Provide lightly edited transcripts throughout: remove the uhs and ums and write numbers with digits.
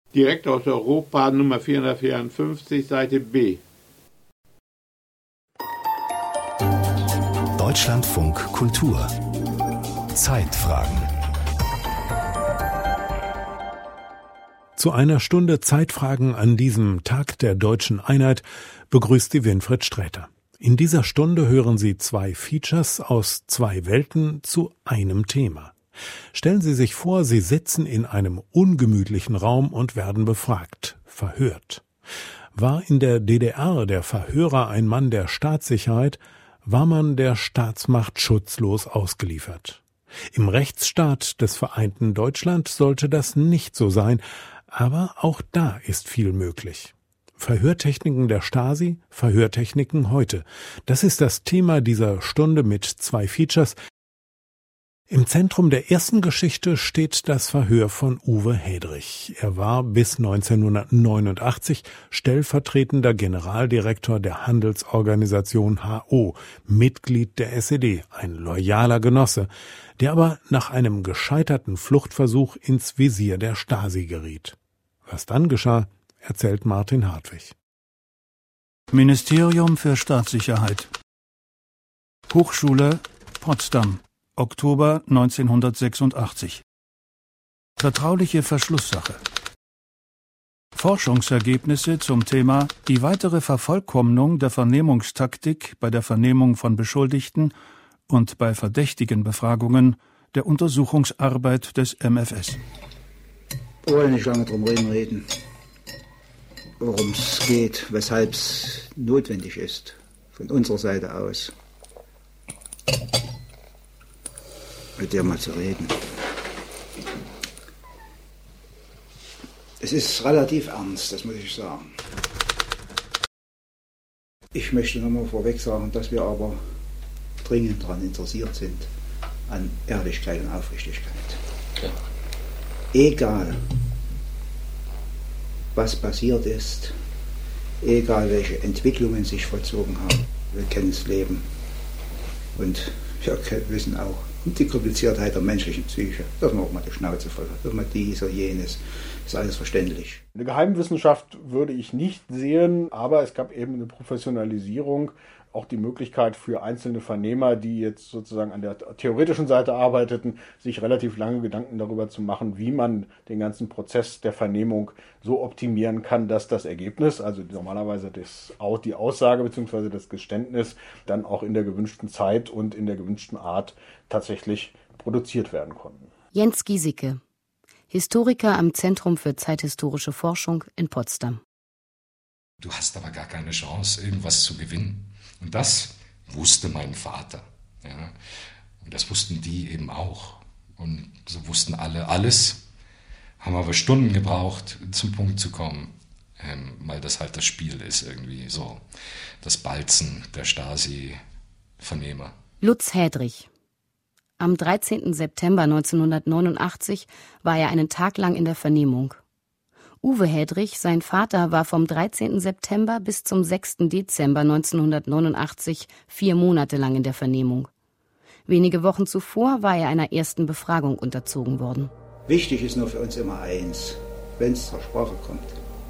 Direkt aus Europa, Nummer 454, Seite B. Deutschlandfunk Kultur. Zeitfragen. Zu einer Stunde Zeitfragen an diesem Tag der Deutschen Einheit begrüßt Sie Winfried Sträter. In dieser Stunde hören Sie 2 Features aus 2 Welten zu einem Thema. Stellen Sie sich vor, Sie sitzen in einem ungemütlichen Raum und werden befragt, verhört. War in der DDR der Verhörer ein Mann der Staatssicherheit, war man der Staatsmacht schutzlos ausgeliefert. Im Rechtsstaat des vereinten Deutschland sollte das nicht so sein, aber auch da ist viel möglich. Verhörtechniken der Stasi, Verhörtechniken heute. Das ist das Thema dieser Stunde mit 2 Features. Im Zentrum der ersten Geschichte steht das Verhör von Uwe Hedrich. Er war bis 1989 stellvertretender Generaldirektor der Handelsorganisation HO, Mitglied der SED, ein loyaler Genosse, der aber nach einem gescheiterten Fluchtversuch ins Visier der Stasi geriet. Was dann geschah, erzählt Martin Hartwig. Ministerium für Staatssicherheit. Hochschule Potsdam. Oktober 1986. Vertrauliche Verschlusssache. Forschungsergebnisse zum Thema die weitere Vervollkommnung der Vernehmungstaktik bei der Vernehmung von Beschuldigten und bei verdächtigen Befragungen der Untersuchungsarbeit des MfS. Wir wollen nicht lange drum reden, worum es geht, weshalb es notwendig ist, von unserer Seite aus, mit dir mal zu reden. Es ist relativ ernst, das muss ich sagen. Ich möchte nochmal vorweg sagen, dass wir aber dringend daran interessiert sind, an Ehrlichkeit und Aufrichtigkeit. Ja. Egal, was passiert ist, egal welche Entwicklungen sich vollzogen haben, wir kennen das Leben und wir wissen auch, und die Kompliziertheit der menschlichen Psyche. Dass man auch mal die Schnauze voll hat, dass man dies oder jenes, ist alles verständlich. Eine Geheimwissenschaft würde ich nicht sehen, aber es gab eben eine Professionalisierung, auch die Möglichkeit für einzelne Vernehmer, die jetzt sozusagen an der theoretischen Seite arbeiteten, sich relativ lange Gedanken darüber zu machen, wie man den ganzen Prozess der Vernehmung so optimieren kann, dass das Ergebnis, also normalerweise die Aussage bzw. das Geständnis, dann auch in der gewünschten Zeit und in der gewünschten Art tatsächlich produziert werden konnten. Jens Giesecke, Historiker am Zentrum für zeithistorische Forschung in Potsdam. Du hast aber gar keine Chance, irgendwas zu gewinnen. Und das wusste mein Vater. Ja. Und das wussten die eben auch. Und so wussten alle alles, haben aber Stunden gebraucht, zum Punkt zu kommen, weil das halt das Spiel ist irgendwie so, das Balzen der Stasi-Vernehmer. Lutz Hedrich. Am 13. September 1989 war er einen Tag lang in der Vernehmung. Uwe Hedrich, sein Vater, war vom 13. September bis zum 6. Dezember 1989 4 Monate lang in der Vernehmung. Wenige Wochen zuvor war er einer ersten Befragung unterzogen worden. Wichtig ist nur für uns immer eins, wenn es zur Sprache kommt,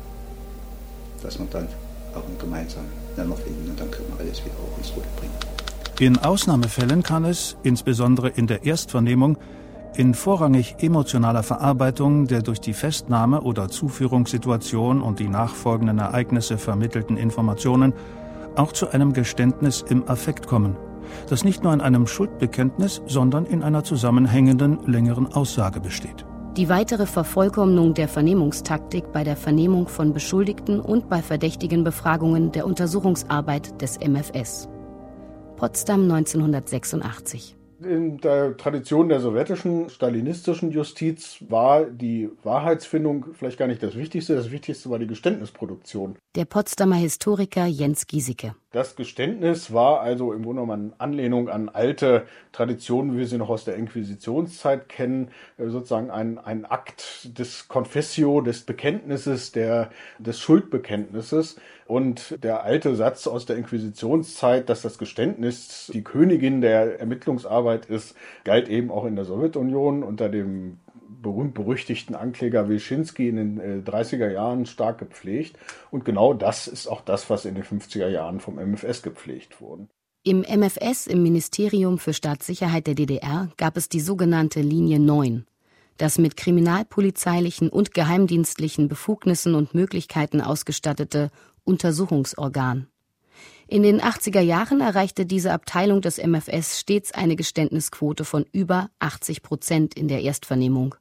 dass wir dann auch einen gemeinsamen Nenner finden und dann können wir alles wieder auf uns zurückbringen. In Ausnahmefällen kann es, insbesondere in der Erstvernehmung, in vorrangig emotionaler Verarbeitung der durch die Festnahme oder Zuführungssituation und die nachfolgenden Ereignisse vermittelten Informationen auch zu einem Geständnis im Affekt kommen, das nicht nur in einem Schuldbekenntnis, sondern in einer zusammenhängenden, längeren Aussage besteht. Die weitere Vervollkommnung der Vernehmungstaktik bei der Vernehmung von Beschuldigten und bei verdächtigen Befragungen der Untersuchungsarbeit des MfS. Potsdam 1986. In der Tradition der sowjetischen, stalinistischen Justiz war die Wahrheitsfindung vielleicht gar nicht das Wichtigste. Das Wichtigste war die Geständnisproduktion. Der Potsdamer Historiker Jens Giesecke. Das Geständnis war also im Grunde genommen eine Anlehnung an alte Traditionen, wie wir sie noch aus der Inquisitionszeit kennen, sozusagen ein Akt des Confessio, des Bekenntnisses, des Schuldbekenntnisses. Und der alte Satz aus der Inquisitionszeit, dass das Geständnis die Königin der Ermittlungsarbeit ist, galt eben auch in der Sowjetunion unter dem berühmt-berüchtigten Ankläger Wilczynski in den 30er Jahren stark gepflegt. Und genau das ist auch das, was in den 50er Jahren vom MfS gepflegt wurde. Im MfS, im Ministerium für Staatssicherheit der DDR, gab es die sogenannte Linie 9, das mit kriminalpolizeilichen und geheimdienstlichen Befugnissen und Möglichkeiten ausgestattete Untersuchungsorgan. In den 80er Jahren erreichte diese Abteilung des MfS stets eine Geständnisquote von über 80% in der Erstvernehmung.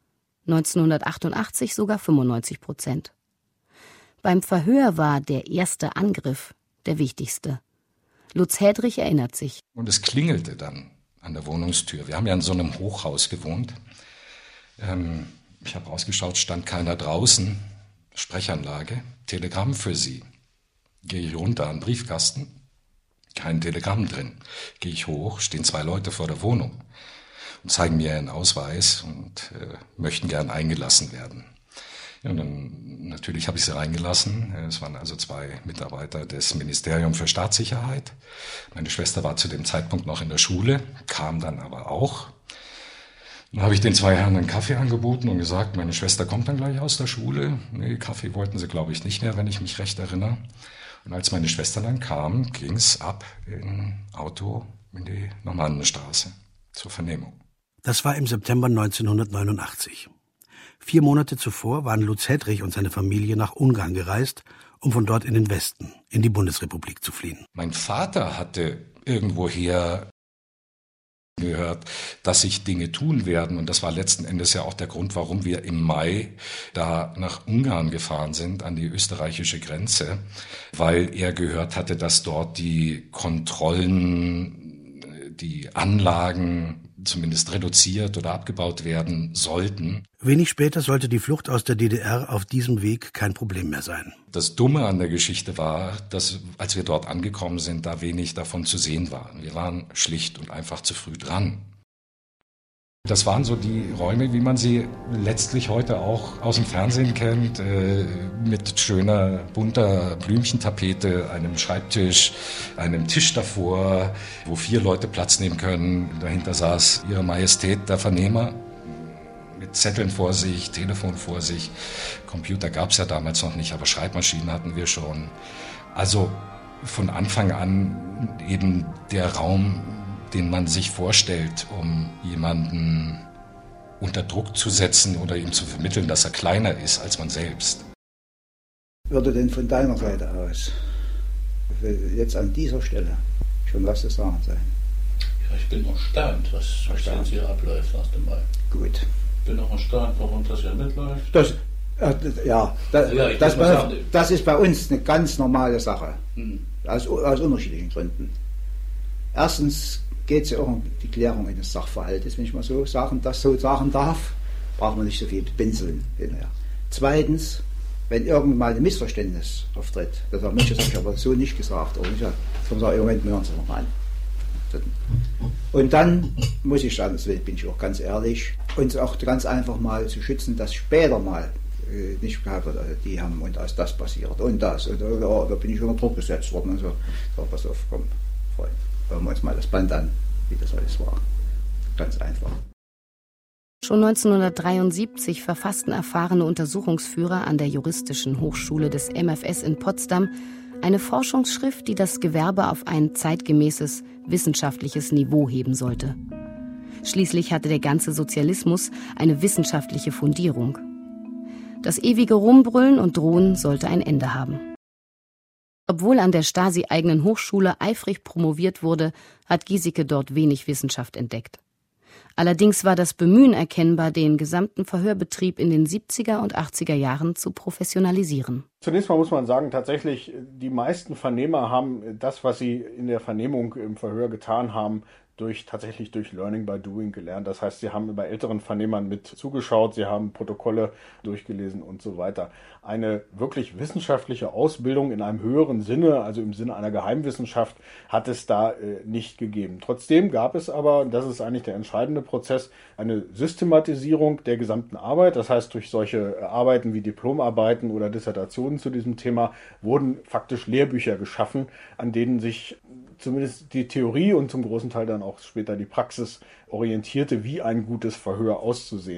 1988 sogar 95%. Beim Verhör war der erste Angriff der wichtigste. Lutz Hedrich erinnert sich. Und es klingelte dann an der Wohnungstür. Wir haben ja in so einem Hochhaus gewohnt. Ich habe rausgeschaut, stand keiner draußen. Sprechanlage, Telegramm für Sie. Gehe ich runter an den Briefkasten, kein Telegramm drin. Gehe ich hoch, stehen 2 Leute vor der Wohnung und zeigen mir ihren Ausweis und möchten gern eingelassen werden. Ja, und dann natürlich habe ich sie reingelassen. Es waren also 2 Mitarbeiter des Ministeriums für Staatssicherheit. Meine Schwester war zu dem Zeitpunkt noch in der Schule, kam dann aber auch. Dann habe ich den 2 Herren einen Kaffee angeboten und gesagt, meine Schwester kommt dann gleich aus der Schule. Nee, Kaffee wollten sie, glaube ich, nicht mehr, wenn ich mich recht erinnere. Und als meine Schwester dann kam, ging es ab in Auto in die Normannenstraße zur Vernehmung. Das war im September 1989. 4 Monate zuvor waren Lutz Hedrich und seine Familie nach Ungarn gereist, um von dort in den Westen, in die Bundesrepublik zu fliehen. Mein Vater hatte irgendwoher gehört, dass sich Dinge tun werden. Und das war letzten Endes ja auch der Grund, warum wir im Mai da nach Ungarn gefahren sind, an die österreichische Grenze, weil er gehört hatte, dass dort die Kontrollen, die Anlagen zumindest reduziert oder abgebaut werden sollten. Wenig später sollte die Flucht aus der DDR auf diesem Weg kein Problem mehr sein. Das Dumme an der Geschichte war, dass, als wir dort angekommen sind, da wenig davon zu sehen war. Wir waren schlicht und einfach zu früh dran. Das waren so die Räume, wie man sie letztlich heute auch aus dem Fernsehen kennt, mit schöner, bunter Blümchentapete, einem Schreibtisch, einem Tisch davor, wo 4 Leute Platz nehmen können. Dahinter saß Ihre Majestät, der Vernehmer, mit Zetteln vor sich, Telefon vor sich. Computer gab es ja damals noch nicht, aber Schreibmaschinen hatten wir schon. Also von Anfang an eben der Raum, den man sich vorstellt, um jemanden unter Druck zu setzen oder ihm zu vermitteln, dass er kleiner ist als man selbst. Würde denn von deiner Seite aus jetzt an dieser Stelle schon was zu sagen sein? Ja, ich bin erstaunt, was jetzt hier abläuft erst einmal. Gut. Ich bin auch erstaunt, warum das hier mitläuft. Das ist bei uns eine ganz normale Sache. Aus unterschiedlichen Gründen. Erstens geht es ja auch um die Klärung eines Sachverhaltes, wenn ich mal so sagen darf, braucht man nicht so viel pinseln hinterher. Zweitens, wenn irgendwann mal ein Missverständnis auftritt, das sagt, Mensch, das habe ich aber so nicht gesagt, oder nicht, dann sagen, Moment, wir hören uns das nochmal an. Und dann muss ich sagen, deswegen bin ich auch ganz ehrlich, uns auch ganz einfach mal zu schützen, dass später mal nicht gehabt wird, also die haben und da ist das passiert und das, und da bin ich unter Druck gesetzt worden und so, pass auf, komm, Freund. Hören wir uns mal das Band an, wie das alles war. Ganz einfach. Schon 1973 verfassten erfahrene Untersuchungsführer an der Juristischen Hochschule des MfS in Potsdam eine Forschungsschrift, die das Gewerbe auf ein zeitgemäßes wissenschaftliches Niveau heben sollte. Schließlich hatte der ganze Sozialismus eine wissenschaftliche Fundierung. Das ewige Rumbrüllen und Drohen sollte ein Ende haben. Obwohl an der Stasi-eigenen Hochschule eifrig promoviert wurde, hat Giesecke dort wenig Wissenschaft entdeckt. Allerdings war das Bemühen erkennbar, den gesamten Verhörbetrieb in den 70er und 80er Jahren zu professionalisieren. Zunächst mal muss man sagen, tatsächlich, die meisten Vernehmer haben das, was sie in der Vernehmung im Verhör getan haben, tatsächlich durch Learning by Doing gelernt. Das heißt, sie haben bei älteren Vernehmern mit zugeschaut, sie haben Protokolle durchgelesen und so weiter. Eine wirklich wissenschaftliche Ausbildung in einem höheren Sinne, also im Sinne einer Geheimwissenschaft, hat es da nicht gegeben. Trotzdem gab es aber, das ist eigentlich der entscheidende Prozess, eine Systematisierung der gesamten Arbeit. Das heißt, durch solche Arbeiten wie Diplomarbeiten oder Dissertationen zu diesem Thema wurden faktisch Lehrbücher geschaffen, an denen sich zumindest die Theorie und zum großen Teil dann auch später die Praxis orientierte, wie ein gutes Verhör auszusehen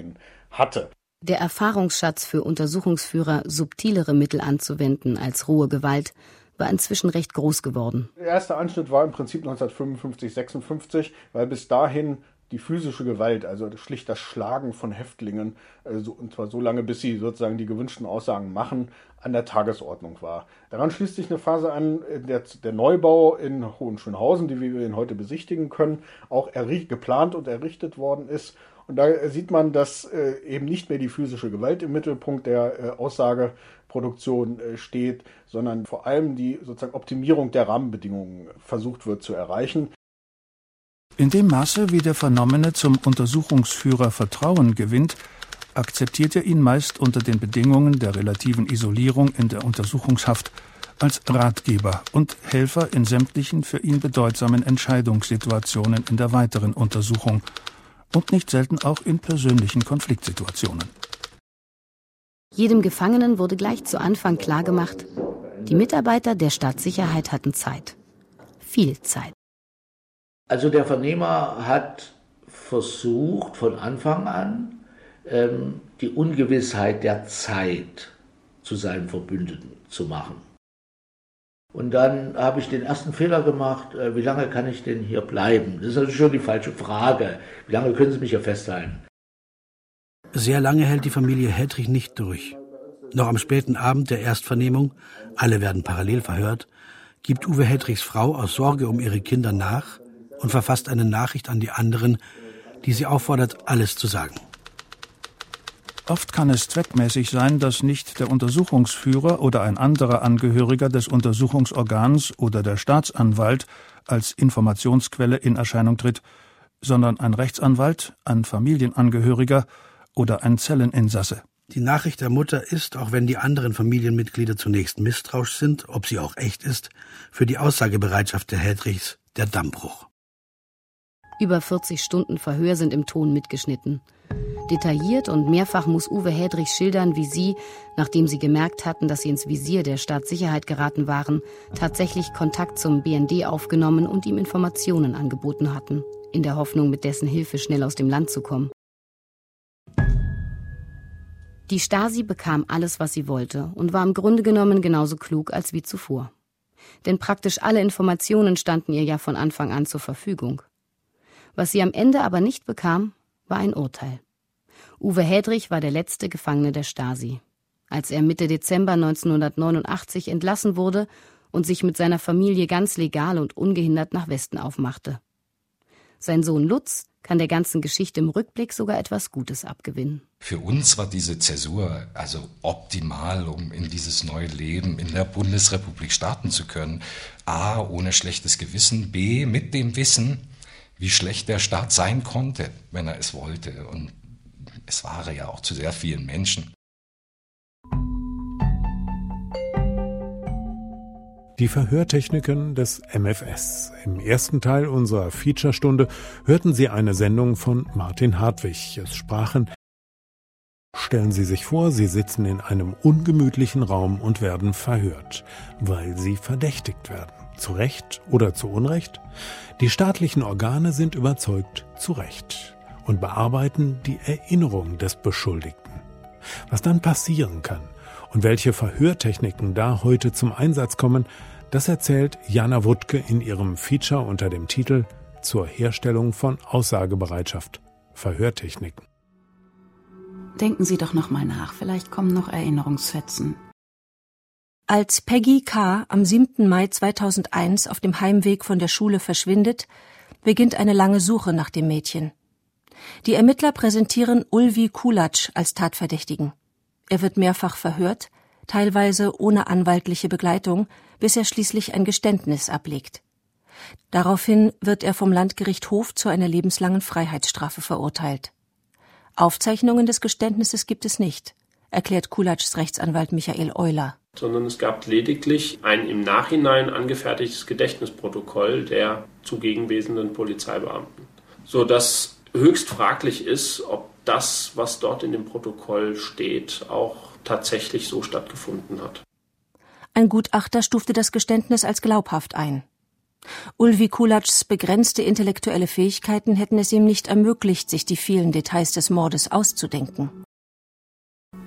hatte. Der Erfahrungsschatz für Untersuchungsführer, subtilere Mittel anzuwenden als rohe Gewalt, war inzwischen recht groß geworden. Der erste Anschnitt war im Prinzip 1955, 56, weil bis dahin die physische Gewalt, also schlicht das Schlagen von Häftlingen, und zwar so lange, bis sie sozusagen die gewünschten Aussagen machen, an der Tagesordnung war. Daran schließt sich eine Phase an, der Neubau in Hohenschönhausen, die wir ihn heute besichtigen können, auch geplant und errichtet worden ist. Und da sieht man, dass eben nicht mehr die physische Gewalt im Mittelpunkt der Aussageproduktion steht, sondern vor allem die sozusagen Optimierung der Rahmenbedingungen versucht wird zu erreichen. In dem Maße, wie der Vernommene zum Untersuchungsführer Vertrauen gewinnt, akzeptiert er ihn meist unter den Bedingungen der relativen Isolierung in der Untersuchungshaft als Ratgeber und Helfer in sämtlichen für ihn bedeutsamen Entscheidungssituationen in der weiteren Untersuchung und nicht selten auch in persönlichen Konfliktsituationen. Jedem Gefangenen wurde gleich zu Anfang klargemacht, die Mitarbeiter der Staatssicherheit hatten Zeit. Viel Zeit. Also der Vernehmer hat versucht, von Anfang an die Ungewissheit der Zeit zu seinem Verbündeten zu machen. Und dann habe ich den ersten Fehler gemacht, wie lange kann ich denn hier bleiben? Das ist also schon die falsche Frage. Wie lange können Sie mich hier festhalten? Sehr lange hält die Familie Hedrich nicht durch. Noch am späten Abend der Erstvernehmung, alle werden parallel verhört, gibt Uwe Hedrichs Frau aus Sorge um ihre Kinder nach und verfasst eine Nachricht an die anderen, die sie auffordert, alles zu sagen. Oft kann es zweckmäßig sein, dass nicht der Untersuchungsführer oder ein anderer Angehöriger des Untersuchungsorgans oder der Staatsanwalt als Informationsquelle in Erscheinung tritt, sondern ein Rechtsanwalt, ein Familienangehöriger oder ein Zelleninsasse. Die Nachricht der Mutter ist, auch wenn die anderen Familienmitglieder zunächst misstrauisch sind, ob sie auch echt ist, für die Aussagebereitschaft der Hedrichs der Dammbruch. Über 40 Stunden Verhör sind im Ton mitgeschnitten. Detailliert und mehrfach muss Uwe Hedrich schildern, wie sie, nachdem sie gemerkt hatten, dass sie ins Visier der Staatssicherheit geraten waren, tatsächlich Kontakt zum BND aufgenommen und ihm Informationen angeboten hatten, in der Hoffnung, mit dessen Hilfe schnell aus dem Land zu kommen. Die Stasi bekam alles, was sie wollte, und war im Grunde genommen genauso klug als wie zuvor. Denn praktisch alle Informationen standen ihr ja von Anfang an zur Verfügung. Was sie am Ende aber nicht bekam, war ein Urteil. Uwe Hedrich war der letzte Gefangene der Stasi. Als er Mitte Dezember 1989 entlassen wurde und sich mit seiner Familie ganz legal und ungehindert nach Westen aufmachte. Sein Sohn Lutz kann der ganzen Geschichte im Rückblick sogar etwas Gutes abgewinnen. Für uns war diese Zäsur also optimal, um in dieses neue Leben in der Bundesrepublik starten zu können. A, ohne schlechtes Gewissen, B, mit dem Wissen, wie schlecht der Staat sein konnte, wenn er es wollte. Und es war ja auch zu sehr vielen Menschen. Die Verhörtechniken des MfS. Im ersten Teil unserer Featurestunde hörten Sie eine Sendung von Martin Hartwig. Es sprachen: Stellen Sie sich vor, Sie sitzen in einem ungemütlichen Raum und werden verhört, weil Sie verdächtigt werden. Zu Recht oder zu Unrecht? Die staatlichen Organe sind überzeugt, zu Recht, und bearbeiten die Erinnerung des Beschuldigten. Was dann passieren kann und welche Verhörtechniken da heute zum Einsatz kommen, das erzählt Jana Wuttke in ihrem Feature unter dem Titel Zur Herstellung von Aussagebereitschaft. Verhörtechniken. Denken Sie doch noch mal nach, vielleicht kommen noch Erinnerungsfetzen. Als Peggy K. am 7. Mai 2001 auf dem Heimweg von der Schule verschwindet, beginnt eine lange Suche nach dem Mädchen. Die Ermittler präsentieren Ulvi Kulatsch als Tatverdächtigen. Er wird mehrfach verhört, teilweise ohne anwaltliche Begleitung, bis er schließlich ein Geständnis ablegt. Daraufhin wird er vom Landgericht Hof zu einer lebenslangen Freiheitsstrafe verurteilt. Aufzeichnungen des Geständnisses gibt es nicht, erklärt Kulatschs Rechtsanwalt Michael Euler. Sondern es gab lediglich ein im Nachhinein angefertigtes Gedächtnisprotokoll der zugegenwesenden Polizeibeamten, sodass höchst fraglich ist, ob das, was dort in dem Protokoll steht, auch tatsächlich so stattgefunden hat. Ein Gutachter stufte das Geständnis als glaubhaft ein. Ulvi Kulatschs begrenzte intellektuelle Fähigkeiten hätten es ihm nicht ermöglicht, sich die vielen Details des Mordes auszudenken.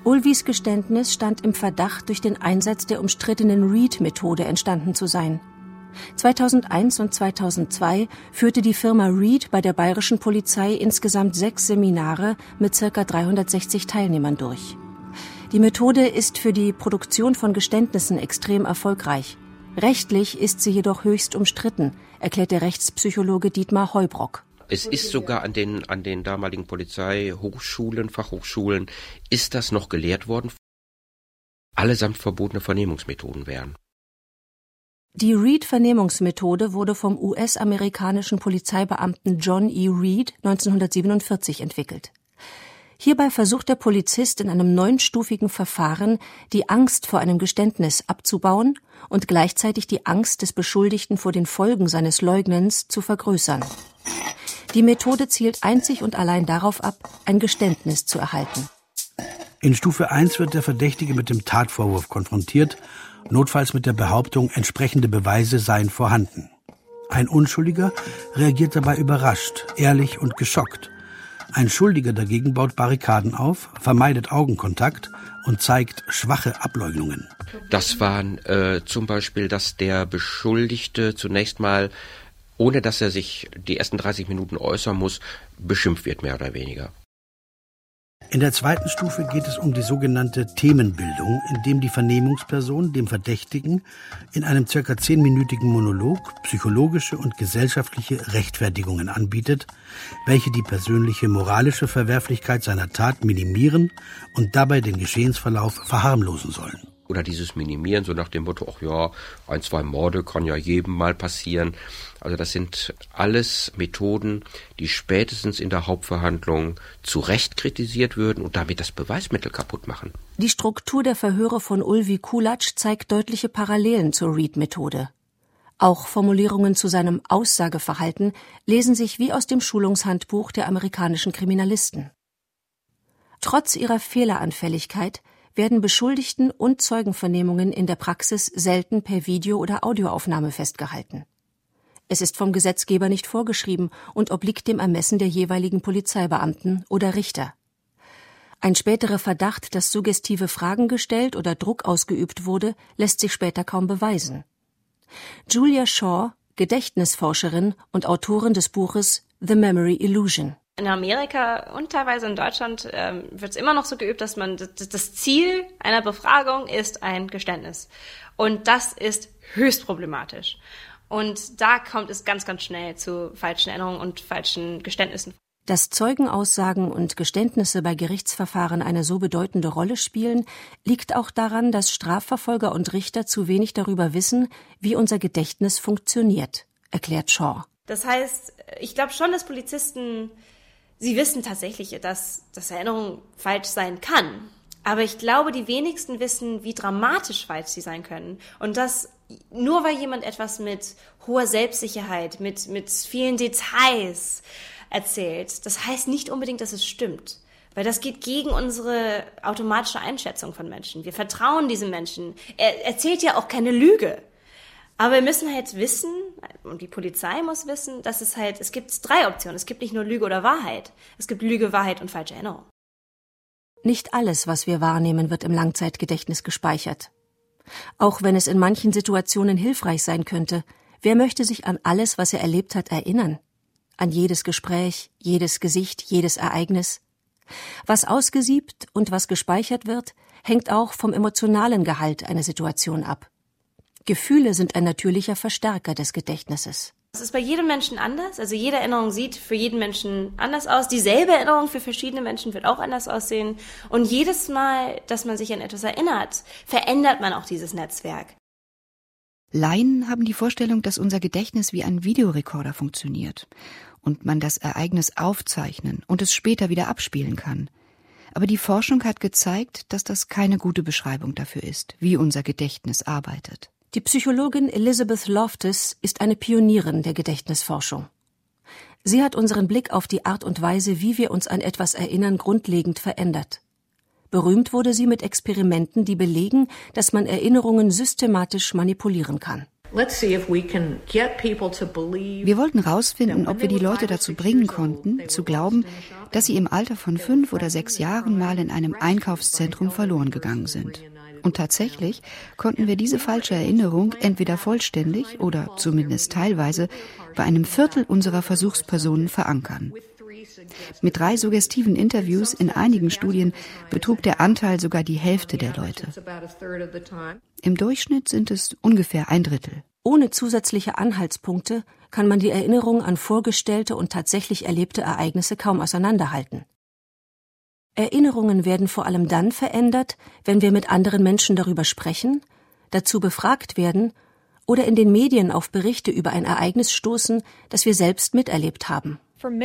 Ulvis Geständnis stand im Verdacht, durch den Einsatz der umstrittenen Reed-Methode entstanden zu sein. 2001 und 2002 führte die Firma Reed bei der bayerischen Polizei insgesamt 6 Seminare mit ca. 360 Teilnehmern durch. Die Methode ist für die Produktion von Geständnissen extrem erfolgreich. Rechtlich ist sie jedoch höchst umstritten, erklärt der Rechtspsychologe Dietmar Heubrock. Es ist sogar an den damaligen Polizeihochschulen, Fachhochschulen, ist das noch gelehrt worden. Allesamt verbotene Vernehmungsmethoden wären. Die Reed-Vernehmungsmethode wurde vom US-amerikanischen Polizeibeamten John E. Reed 1947 entwickelt. Hierbei versucht der Polizist in einem 9-stufigen Verfahren, die Angst vor einem Geständnis abzubauen und gleichzeitig die Angst des Beschuldigten vor den Folgen seines Leugnens zu vergrößern. Die Methode zielt einzig und allein darauf ab, ein Geständnis zu erhalten. In Stufe 1 wird der Verdächtige mit dem Tatvorwurf konfrontiert, notfalls mit der Behauptung, entsprechende Beweise seien vorhanden. Ein Unschuldiger reagiert dabei überrascht, ehrlich und geschockt. Ein Schuldiger dagegen baut Barrikaden auf, vermeidet Augenkontakt und zeigt schwache Ableugnungen. Das waren zum Beispiel, dass der Beschuldigte zunächst mal, ohne dass er sich die ersten 30 Minuten äußern muss, beschimpft wird, mehr oder weniger. In der zweiten Stufe geht es um die sogenannte Themenbildung, indem die Vernehmungsperson dem Verdächtigen in einem ca. 10-minütigen Monolog psychologische und gesellschaftliche Rechtfertigungen anbietet, welche die persönliche moralische Verwerflichkeit seiner Tat minimieren und dabei den Geschehensverlauf verharmlosen sollen. Oder dieses Minimieren, so nach dem Motto, ach ja, 1, 2 Morde kann ja jedem mal passieren. Also das sind alles Methoden, die spätestens in der Hauptverhandlung zu Recht kritisiert würden und damit das Beweismittel kaputt machen. Die Struktur der Verhöre von Ulvi Kulatsch zeigt deutliche Parallelen zur Reed-Methode. Auch Formulierungen zu seinem Aussageverhalten lesen sich wie aus dem Schulungshandbuch der amerikanischen Kriminalisten. Trotz ihrer Fehleranfälligkeit werden Beschuldigten- und Zeugenvernehmungen in der Praxis selten per Video- oder Audioaufnahme festgehalten. Es ist vom Gesetzgeber nicht vorgeschrieben und obliegt dem Ermessen der jeweiligen Polizeibeamten oder Richter. Ein späterer Verdacht, dass suggestive Fragen gestellt oder Druck ausgeübt wurde, lässt sich später kaum beweisen. Julia Shaw, Gedächtnisforscherin und Autorin des Buches The Memory Illusion. In Amerika und teilweise in Deutschland wird es immer noch so geübt, dass man das Ziel einer Befragung ist ein Geständnis. Und das ist höchst problematisch. Und da kommt es ganz, ganz schnell zu falschen Erinnerungen und falschen Geständnissen. Dass Zeugenaussagen und Geständnisse bei Gerichtsverfahren eine so bedeutende Rolle spielen, liegt auch daran, dass Strafverfolger und Richter zu wenig darüber wissen, wie unser Gedächtnis funktioniert, erklärt Shaw. Das heißt, ich glaube schon, dass Polizisten, sie wissen tatsächlich, dass Erinnerung falsch sein kann. Aber ich glaube, die wenigsten wissen, wie dramatisch falsch sie sein können. Und das nur, weil jemand etwas mit hoher Selbstsicherheit, mit vielen Details erzählt. Das heißt nicht unbedingt, dass es stimmt. Weil das geht gegen unsere automatische Einschätzung von Menschen. Wir vertrauen diesem Menschen. Er erzählt ja auch keine Lüge. Aber wir müssen halt wissen, und die Polizei muss wissen, dass es gibt 3 Optionen. Es gibt nicht nur Lüge oder Wahrheit. Es gibt Lüge, Wahrheit und falsche Erinnerung. Nicht alles, was wir wahrnehmen, wird im Langzeitgedächtnis gespeichert. Auch wenn es in manchen Situationen hilfreich sein könnte, wer möchte sich an alles, was er erlebt hat, erinnern? An jedes Gespräch, jedes Gesicht, jedes Ereignis? Was ausgesiebt und was gespeichert wird, hängt auch vom emotionalen Gehalt einer Situation ab. Gefühle sind ein natürlicher Verstärker des Gedächtnisses. Es ist bei jedem Menschen anders, also jede Erinnerung sieht für jeden Menschen anders aus. Dieselbe Erinnerung für verschiedene Menschen wird auch anders aussehen. Und jedes Mal, dass man sich an etwas erinnert, verändert man auch dieses Netzwerk. Laien haben die Vorstellung, dass unser Gedächtnis wie ein Videorekorder funktioniert und man das Ereignis aufzeichnen und es später wieder abspielen kann. Aber die Forschung hat gezeigt, dass das keine gute Beschreibung dafür ist, wie unser Gedächtnis arbeitet. Die Psychologin Elizabeth Loftus ist eine Pionierin der Gedächtnisforschung. Sie hat unseren Blick auf die Art und Weise, wie wir uns an etwas erinnern, grundlegend verändert. Berühmt wurde sie mit Experimenten, die belegen, dass man Erinnerungen systematisch manipulieren kann. Wir wollten herausfinden, ob wir die Leute dazu bringen konnten, zu glauben, dass sie im Alter von 5 oder 6 Jahren mal in einem Einkaufszentrum verloren gegangen sind. Und tatsächlich konnten wir diese falsche Erinnerung entweder vollständig oder zumindest teilweise bei einem Viertel unserer Versuchspersonen verankern. Mit 3 suggestiven Interviews in einigen Studien betrug der Anteil sogar die Hälfte der Leute. Im Durchschnitt sind es ungefähr 1/3. Ohne zusätzliche Anhaltspunkte kann man die Erinnerung an vorgestellte und tatsächlich erlebte Ereignisse kaum auseinanderhalten. Erinnerungen werden vor allem dann verändert, wenn wir mit anderen Menschen darüber sprechen, dazu befragt werden oder in den Medien auf Berichte über ein Ereignis stoßen, das wir selbst miterlebt haben.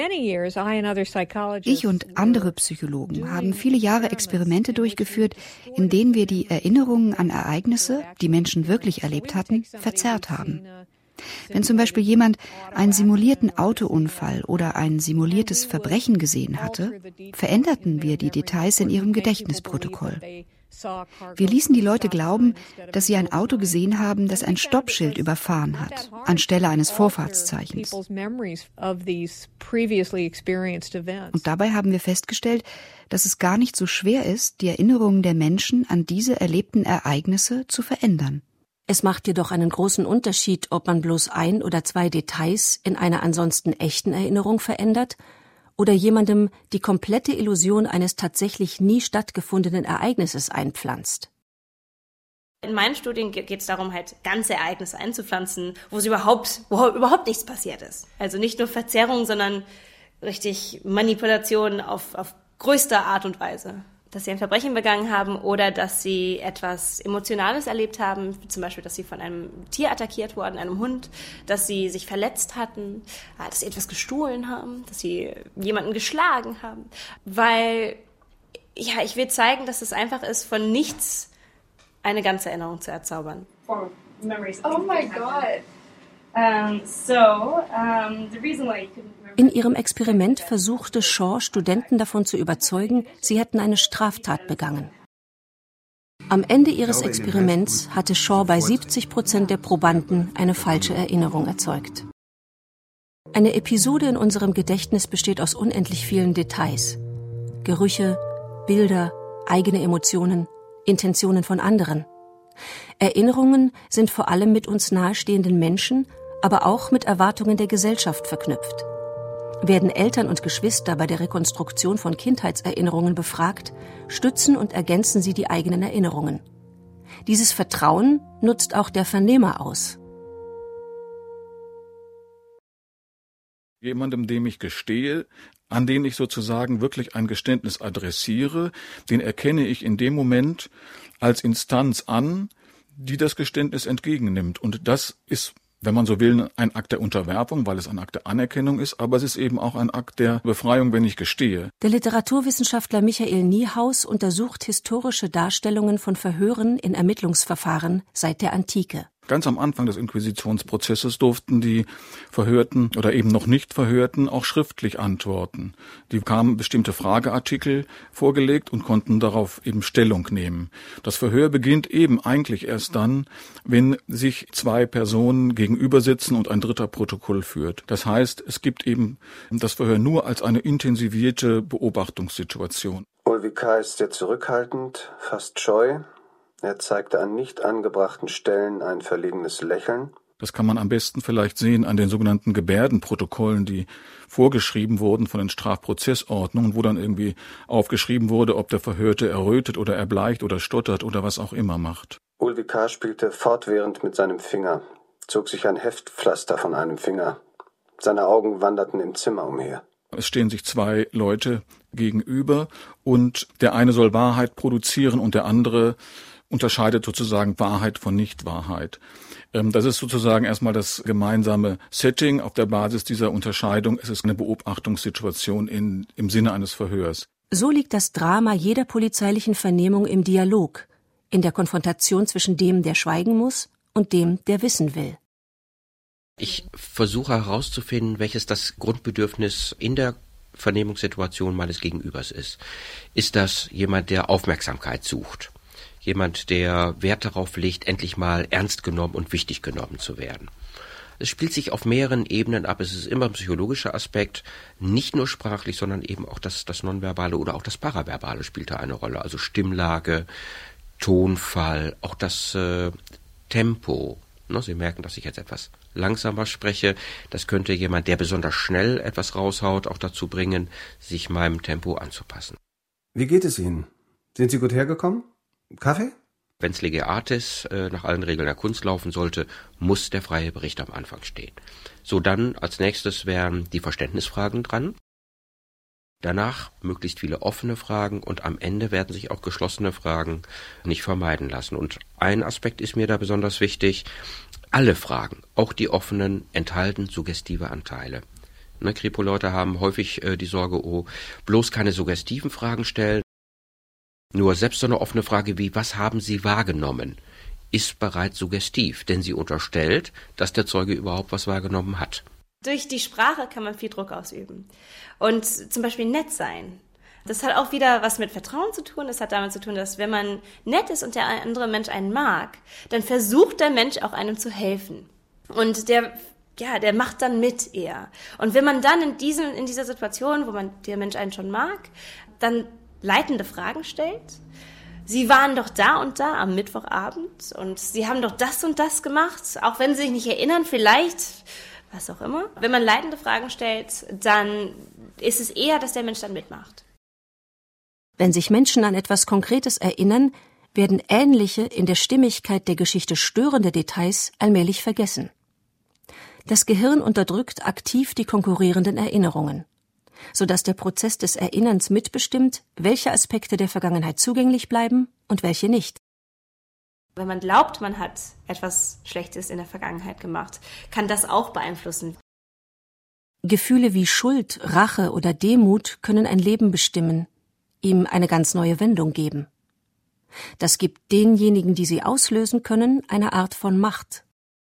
Ich und andere Psychologen haben viele Jahre Experimente durchgeführt, in denen wir die Erinnerungen an Ereignisse, die Menschen wirklich erlebt hatten, verzerrt haben. Wenn zum Beispiel jemand einen simulierten Autounfall oder ein simuliertes Verbrechen gesehen hatte, veränderten wir die Details in ihrem Gedächtnisprotokoll. Wir ließen die Leute glauben, dass sie ein Auto gesehen haben, das ein Stoppschild überfahren hat, anstelle eines Vorfahrtszeichens. Und dabei haben wir festgestellt, dass es gar nicht so schwer ist, die Erinnerungen der Menschen an diese erlebten Ereignisse zu verändern. Es macht jedoch einen großen Unterschied, ob man bloß 1 oder 2 Details in einer ansonsten echten Erinnerung verändert oder jemandem die komplette Illusion eines tatsächlich nie stattgefundenen Ereignisses einpflanzt. In meinen Studien geht es darum, halt ganze Ereignisse einzupflanzen, wo überhaupt nichts passiert ist. Also nicht nur Verzerrung, sondern richtig Manipulation auf größte Art und Weise. Dass sie ein Verbrechen begangen haben oder dass sie etwas Emotionales erlebt haben, zum Beispiel, dass sie von einem Tier attackiert wurden, einem Hund, dass sie sich verletzt hatten, dass sie etwas gestohlen haben, dass sie jemanden geschlagen haben. Weil, ja, ich will zeigen, dass es einfach ist, von nichts eine ganze Erinnerung zu erzaubern. Oh my God. In ihrem Experiment versuchte Shaw, Studenten davon zu überzeugen, sie hätten eine Straftat begangen. Am Ende ihres Experiments hatte Shaw bei 70% der Probanden eine falsche Erinnerung erzeugt. Eine Episode in unserem Gedächtnis besteht aus unendlich vielen Details. Gerüche, Bilder, eigene Emotionen, Intentionen von anderen. Erinnerungen sind vor allem mit uns nahestehenden Menschen, aber auch mit Erwartungen der Gesellschaft verknüpft. Werden Eltern und Geschwister bei der Rekonstruktion von Kindheitserinnerungen befragt, stützen und ergänzen sie die eigenen Erinnerungen. Dieses Vertrauen nutzt auch der Vernehmer aus. Jemandem, dem ich gestehe, an den ich sozusagen wirklich ein Geständnis adressiere, den erkenne ich in dem Moment als Instanz an, die das Geständnis entgegennimmt. Und das ist, wenn man so will, ein Akt der Unterwerfung, weil es ein Akt der Anerkennung ist, aber es ist eben auch ein Akt der Befreiung, wenn ich gestehe. Der Literaturwissenschaftler Michael Niehaus untersucht historische Darstellungen von Verhören in Ermittlungsverfahren seit der Antike. Ganz am Anfang des Inquisitionsprozesses durften die Verhörten oder eben noch nicht Verhörten auch schriftlich antworten. Die bekamen bestimmte Frageartikel vorgelegt und konnten darauf eben Stellung nehmen. Das Verhör beginnt eben eigentlich erst dann, wenn sich 2 Personen gegenüber sitzen und ein dritter Protokoll führt. Das heißt, es gibt eben das Verhör nur als eine intensivierte Beobachtungssituation. Ulvi K. ist sehr zurückhaltend, fast scheu. Er zeigte an nicht angebrachten Stellen ein verlegenes Lächeln. Das kann man am besten vielleicht sehen an den sogenannten Gebärdenprotokollen, die vorgeschrieben wurden von den Strafprozessordnungen, wo dann irgendwie aufgeschrieben wurde, ob der Verhörte errötet oder erbleicht oder stottert oder was auch immer macht. Ulvi K. spielte fortwährend mit seinem Finger, zog sich ein Heftpflaster von einem Finger. Seine Augen wanderten im Zimmer umher. Es stehen sich 2 Leute gegenüber und der eine soll Wahrheit produzieren und der andere unterscheidet sozusagen Wahrheit von Nichtwahrheit. Das ist sozusagen erstmal das gemeinsame Setting auf der Basis dieser Unterscheidung. Es ist eine Beobachtungssituation im Sinne eines Verhörs. So liegt das Drama jeder polizeilichen Vernehmung im Dialog, in der Konfrontation zwischen dem, der schweigen muss, und dem, der wissen will. Ich versuche herauszufinden, welches das Grundbedürfnis in der Vernehmungssituation meines Gegenübers ist. Ist das jemand, der Aufmerksamkeit sucht? jemand, der Wert darauf legt, endlich mal ernst genommen und wichtig genommen zu werden. Es spielt sich auf mehreren Ebenen ab. Es ist immer ein psychologischer Aspekt, nicht nur sprachlich, sondern eben auch das Nonverbale oder auch das Paraverbale spielt da eine Rolle. Also Stimmlage, Tonfall, auch das Tempo. Sie merken, dass ich jetzt etwas langsamer spreche. Das könnte jemand, der besonders schnell etwas raushaut, auch dazu bringen, sich meinem Tempo anzupassen. Wie geht es Ihnen? Sind Sie gut hergekommen? Kaffee? Wenn es lege artis nach allen Regeln der Kunst laufen sollte, muss der freie Bericht am Anfang stehen. So, dann als nächstes wären die Verständnisfragen dran. Danach möglichst viele offene Fragen und am Ende werden sich auch geschlossene Fragen nicht vermeiden lassen. Und ein Aspekt ist mir da besonders wichtig. Alle Fragen, auch die offenen, enthalten suggestive Anteile. Kripo-Leute haben häufig die Sorge, bloß keine suggestiven Fragen stellen. Nur selbst so eine offene Frage wie, was haben Sie wahrgenommen, ist bereits suggestiv, denn sie unterstellt, dass der Zeuge überhaupt was wahrgenommen hat. Durch die Sprache kann man viel Druck ausüben. Und zum Beispiel nett sein. Das hat auch wieder was mit Vertrauen zu tun. Das hat damit zu tun, dass wenn man nett ist und der andere Mensch einen mag, dann versucht der Mensch auch einem zu helfen. Und der macht dann mit eher. Und wenn man dann in dieser Situation, wo der Mensch einen schon mag, dann leitende Fragen stellt. Sie waren doch da und da am Mittwochabend und Sie haben doch das und das gemacht, auch wenn Sie sich nicht erinnern, vielleicht, was auch immer. Wenn man leitende Fragen stellt, dann ist es eher, dass der Mensch dann mitmacht. Wenn sich Menschen an etwas Konkretes erinnern, werden ähnliche, in der Stimmigkeit der Geschichte störende Details allmählich vergessen. Das Gehirn unterdrückt aktiv die konkurrierenden Erinnerungen, sodass der Prozess des Erinnerns mitbestimmt, welche Aspekte der Vergangenheit zugänglich bleiben und welche nicht. Wenn man glaubt, man hat etwas Schlechtes in der Vergangenheit gemacht, kann das auch beeinflussen. Gefühle wie Schuld, Rache oder Demut können ein Leben bestimmen, ihm eine ganz neue Wendung geben. Das gibt denjenigen, die sie auslösen können, eine Art von Macht.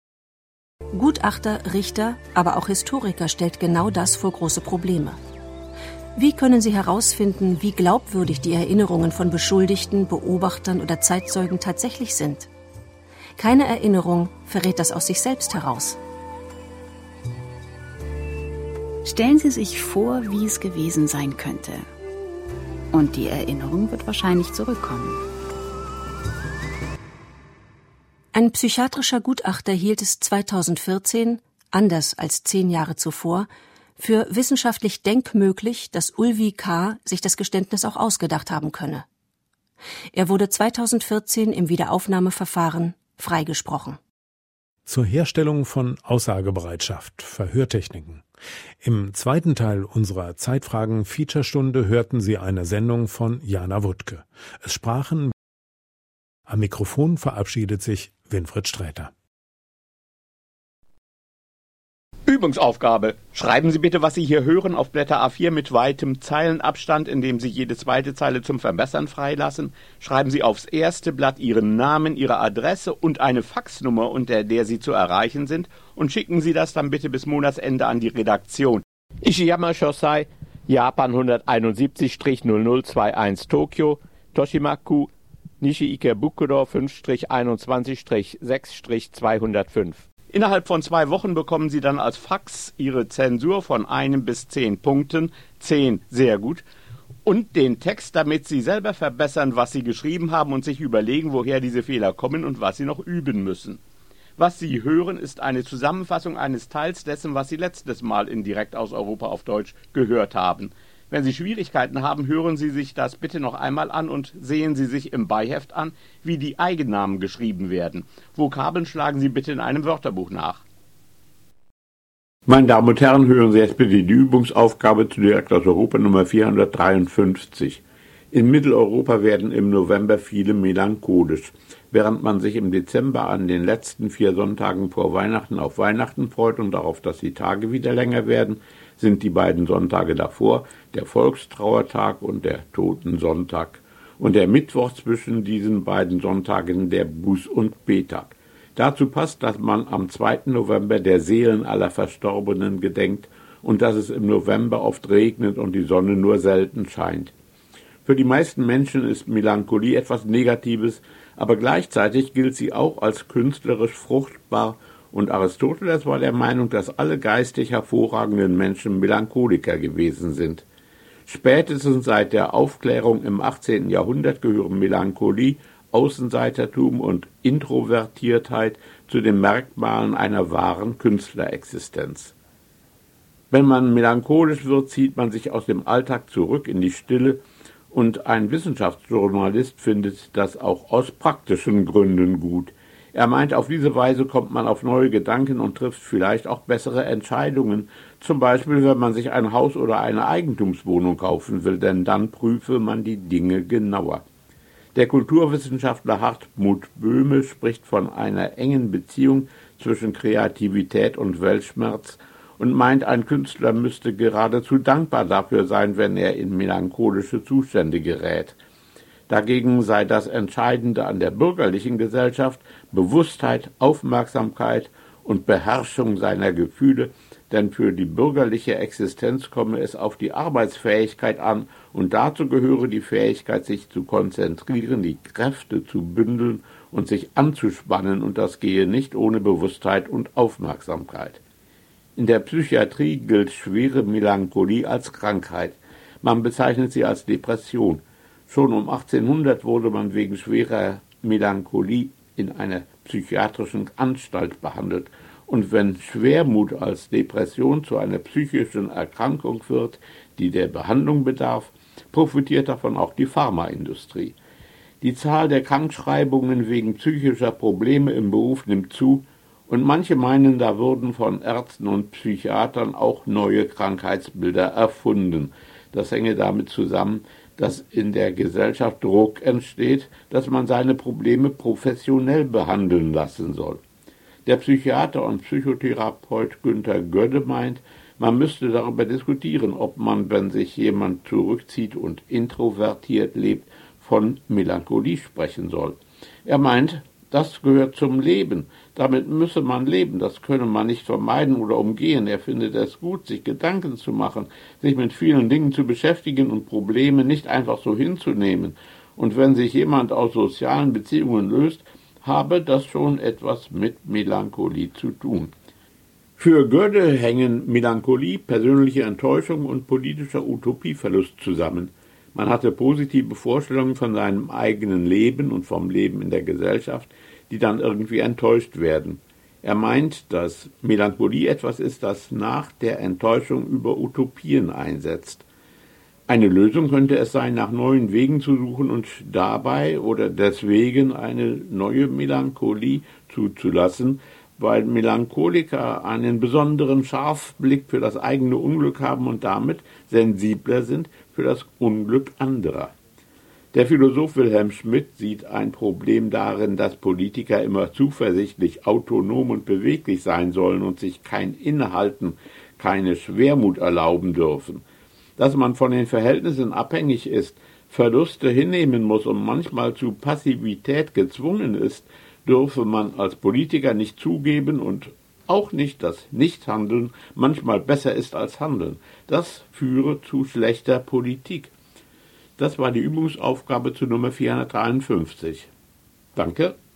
Gutachter, Richter, aber auch Historiker stellt genau das vor große Probleme. Wie können sie herausfinden, wie glaubwürdig die Erinnerungen von Beschuldigten, Beobachtern oder Zeitzeugen tatsächlich sind? Keine Erinnerung verrät das aus sich selbst heraus. Stellen Sie sich vor, wie es gewesen sein könnte. Und die Erinnerung wird wahrscheinlich zurückkommen. Ein psychiatrischer Gutachter hielt es 2014, anders als 10 Jahre zuvor, für wissenschaftlich denkmöglich, dass Ulvi K. sich das Geständnis auch ausgedacht haben könne. Er wurde 2014 im Wiederaufnahmeverfahren freigesprochen. Zur Herstellung von Aussagebereitschaft, Verhörtechniken. Im zweiten Teil unserer Zeitfragen-Featurestunde hörten Sie eine Sendung von Jana Wuttke. Es sprachen. Am Mikrofon verabschiedet sich Winfried Sträter. Übungsaufgabe. Schreiben Sie bitte, was Sie hier hören, auf Blätter A4 mit weitem Zeilenabstand, indem Sie jede zweite Zeile zum Verbessern freilassen. Schreiben Sie aufs erste Blatt Ihren Namen, Ihre Adresse und eine Faxnummer, unter der Sie zu erreichen sind, und schicken Sie das dann bitte bis Monatsende an die Redaktion. Ishiyama Shosai, Japan 171-0021 Tokio, Toshimaku, Nishi Ikebukuro 5-21-6-205. Innerhalb von 2 Wochen bekommen Sie dann als Fax Ihre Zensur von 1 bis 10 Punkten, 10 sehr gut, und den Text, damit Sie selber verbessern, was Sie geschrieben haben und sich überlegen, woher diese Fehler kommen und was Sie noch üben müssen. Was Sie hören, ist eine Zusammenfassung eines Teils dessen, was Sie letztes Mal in Direkt aus Europa auf Deutsch gehört haben. Wenn Sie Schwierigkeiten haben, hören Sie sich das bitte noch einmal an und sehen Sie sich im Beiheft an, wie die Eigennamen geschrieben werden. Vokabeln schlagen Sie bitte in einem Wörterbuch nach. Meine Damen und Herren, hören Sie jetzt bitte die Übungsaufgabe zu Direkt aus Europa Nummer 453. In Mitteleuropa werden im November viele melancholisch. Während man sich im Dezember an den letzten 4 Sonntagen vor Weihnachten auf Weihnachten freut und darauf, dass die Tage wieder länger werden, sind die beiden Sonntage davor, der Volkstrauertag und der Totensonntag, und der Mittwoch zwischen diesen beiden Sonntagen der Buß- und Betag. Dazu passt, dass man am 2. November der Seelen aller Verstorbenen gedenkt und dass es im November oft regnet und die Sonne nur selten scheint. Für die meisten Menschen ist Melancholie etwas Negatives, aber gleichzeitig gilt sie auch als künstlerisch fruchtbar, und Aristoteles war der Meinung, dass alle geistig hervorragenden Menschen Melancholiker gewesen sind. Spätestens seit der Aufklärung im 18. Jahrhundert gehören Melancholie, Außenseitertum und Introvertiertheit zu den Merkmalen einer wahren Künstlerexistenz. Wenn man melancholisch wird, zieht man sich aus dem Alltag zurück in die Stille, und ein Wissenschaftsjournalist findet das auch aus praktischen Gründen gut. Er meint, auf diese Weise kommt man auf neue Gedanken und trifft vielleicht auch bessere Entscheidungen, zum Beispiel wenn man sich ein Haus oder eine Eigentumswohnung kaufen will, denn dann prüfe man die Dinge genauer. Der Kulturwissenschaftler Hartmut Böhme spricht von einer engen Beziehung zwischen Kreativität und Weltschmerz und meint, ein Künstler müsste geradezu dankbar dafür sein, wenn er in melancholische Zustände gerät. Dagegen sei das Entscheidende an der bürgerlichen Gesellschaft Bewusstheit, Aufmerksamkeit und Beherrschung seiner Gefühle, denn für die bürgerliche Existenz komme es auf die Arbeitsfähigkeit an, und dazu gehöre die Fähigkeit, sich zu konzentrieren, die Kräfte zu bündeln und sich anzuspannen, und das gehe nicht ohne Bewusstheit und Aufmerksamkeit. In der Psychiatrie gilt schwere Melancholie als Krankheit. Man bezeichnet sie als Depression. Schon um 1800 wurde man wegen schwerer Melancholie in einer psychiatrischen Anstalt behandelt. Und wenn Schwermut als Depression zu einer psychischen Erkrankung wird, die der Behandlung bedarf, profitiert davon auch die Pharmaindustrie. Die Zahl der Krankschreibungen wegen psychischer Probleme im Beruf nimmt zu, und manche meinen, da würden von Ärzten und Psychiatern auch neue Krankheitsbilder erfunden. Das hänge damit zusammen, dass in der Gesellschaft Druck entsteht, dass man seine Probleme professionell behandeln lassen soll. Der Psychiater und Psychotherapeut Günter Gödde meint, man müsste darüber diskutieren, ob man, wenn sich jemand zurückzieht und introvertiert lebt, von Melancholie sprechen soll. Er meint, das gehört zum Leben. Damit müsse man leben. Das könne man nicht vermeiden oder umgehen. Er findet es gut, sich Gedanken zu machen, sich mit vielen Dingen zu beschäftigen und Probleme nicht einfach so hinzunehmen. Und wenn sich jemand aus sozialen Beziehungen löst, habe das schon etwas mit Melancholie zu tun. Für Gödde hängen Melancholie, persönliche Enttäuschung und politischer Utopieverlust zusammen. Man hatte positive Vorstellungen von seinem eigenen Leben und vom Leben in der Gesellschaft, die dann irgendwie enttäuscht werden. Er meint, dass Melancholie etwas ist, das nach der Enttäuschung über Utopien einsetzt. Eine Lösung könnte es sein, nach neuen Wegen zu suchen und dabei oder deswegen eine neue Melancholie zuzulassen, weil Melancholiker einen besonderen Scharfblick für das eigene Unglück haben und damit sensibler sind für das Unglück anderer. Der Philosoph Wilhelm Schmidt sieht ein Problem darin, dass Politiker immer zuversichtlich, autonom und beweglich sein sollen und sich kein Innehalten, keine Schwermut erlauben dürfen. Dass man von den Verhältnissen abhängig ist, Verluste hinnehmen muss und manchmal zu Passivität gezwungen ist, dürfe man als Politiker nicht zugeben und auch nicht, dass Nichthandeln manchmal besser ist als Handeln. Das führe zu schlechter Politik. Das war die Übungsaufgabe zu Nummer 453. Danke.